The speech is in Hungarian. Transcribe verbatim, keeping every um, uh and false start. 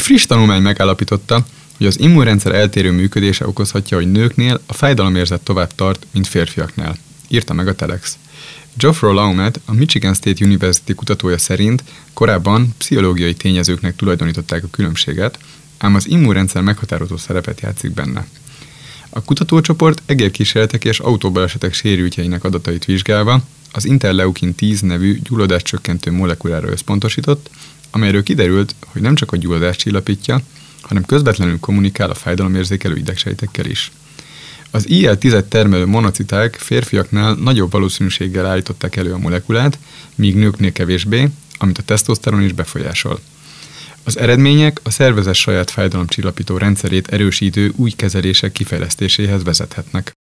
friss tanulmány megállapította, hogy az immunrendszer eltérő működése okozhatja, hogy nőknél a fájdalomérzet tovább tart, mint férfiaknál, írta meg a Telex. Geoffrey Laumet, a Michigan State University kutatója szerint korábban pszichológiai tényezőknek tulajdonították a különbséget, ám az immunrendszer meghatározó szerepet játszik benne. A kutatócsoport egérkísérletek és autóbalesetek sérültjeinek adatait vizsgálva az interleukin tíz nevű gyulladáscsökkentő molekulára összpontosított, amelyről kiderült, hogy nem csak a gyulladást csillapítja, hanem közvetlenül kommunikál a fájdalomérzékelő idegsejtekkel is. Az I L tíz termelő monociták férfiaknál nagyobb valószínűséggel állították elő a molekulát, míg nőknél kevésbé, amit a tesztoszteron is befolyásol. Az eredmények a szervezet saját fájdalomcsillapító rendszerét erősítő új kezelések kifejlesztéséhez vezethetnek.